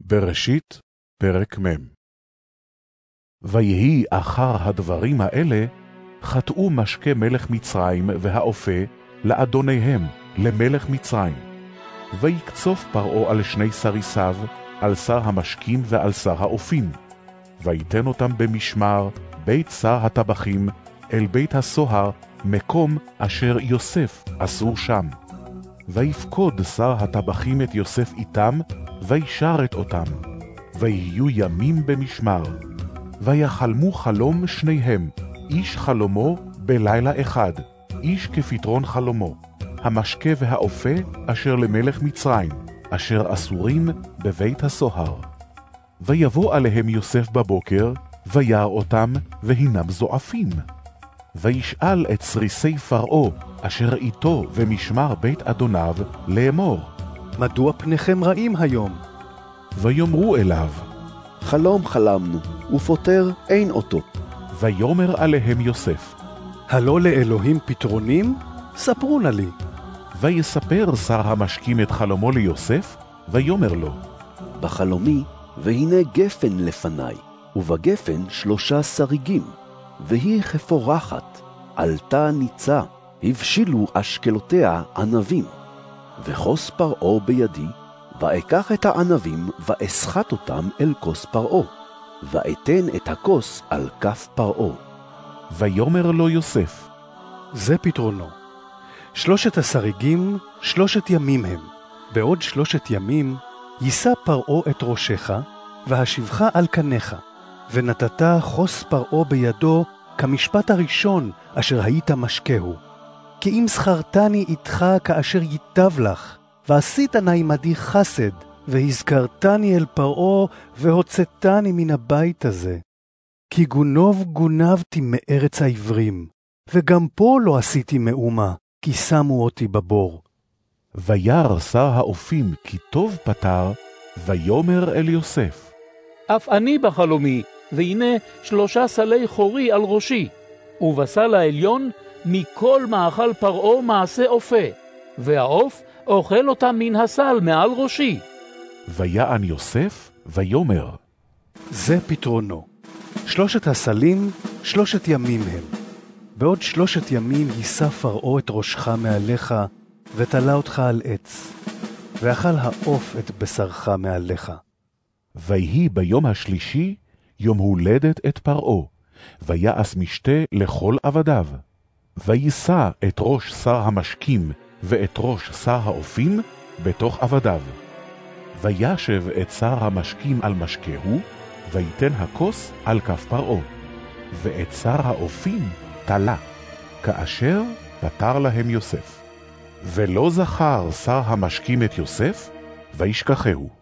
בראשית, פרק מ'. ויהי אחר הדברים האלה, חטאו משקה מלך מצרים והאופה לאדוניהם, למלך מצרים. ויקצוף פרעה על שני סריסיו, על שר המשקים ועל שר האופים. ויתן אותם במשמר בית שר הטבחים, אל בית הסוהר, מקום אשר יוסף אסור שם. ויפקוד שר הטבחים את יוסף איתם, וישרת אותם. ויהיו ימים במשמר. ויחלמו חלום שניהם, איש חלומו בלילה אחד, איש כפתרון חלומו, המשקה והאופה אשר למלך מצרים, אשר אסורים בבית הסוהר. ויבוא עליהם יוסף בבוקר, וירא אותם, והינם זועפים. וישאל את סריסי פרעה, אשר איתו ומשמר בית אדוניו, לאמור, מדוע פניכם רעים היום? ויאמרו אליו, חלום חלמנו, ופותר אין אותו. ויאמר עליהם יוסף, הלא לאלוהים פתרונים? ספרו נא לי. ויספר שר המשקים את חלומו ליוסף, ויאמר לו, בחלומי, והנה גפן לפניי, ובגפן 3 שריגים, והיא כפורחת, עלתה ניצה, הבשילו אשכלותיה ענבים. וכוס פרעה בידי, ואקח את הענבים, ואסחט אותם אל כוס פרעה, ואתן את הכוס על כף פרעה. ויאמר לו יוסף, זה פתרונו. 3 השריגים 3 ימים הם. בעוד 3 ימים יישא פרעה את ראשך, והשיבך על קניך, ונתת חוס פרעה בידו כמשפט הראשון אשר היית משקהו. כי אם זכרתני איתך כאשר ייטב לך, ועשית נא עמדי חסד, והזכרתני אל פרעה, והוצאתני מן הבית הזה. כי גונבתי מארץ העברים, וגם פה לא עשיתי מאומה, כי שמו אותי בבור. וירא שר האופים כי טוב פתר, ויאמר אל יוסף, אף אני בחלומי, והנה 3 סלי חורי על ראשי, ובסל העליון מכל מאכל פרעה מעשה אופה, והעוף אוכל אותם מן הסל מעל ראשי. ויען יוסף, ויאמר, זה פתרונו. 3 הסלים 3 ימים הם. בעוד 3 ימים יישא פרעה את ראשך מעליך, ותלה אותך על עץ, ואכל העוף את בשרך מעליך. ויהי ביום השלישי, יום הולדת את פרעה, ויעש משתה לכל עבדיו. ויישא את ראש שר המשקים ואת ראש שר האופים בתוך עבדיו. וישב את שר המשקים על משקהו, ויתן הכוס על כף פרעה, ואת שר האופים תלה, כאשר פתר להם יוסף. ולא זכר שר המשקים את יוסף, וישכחהו.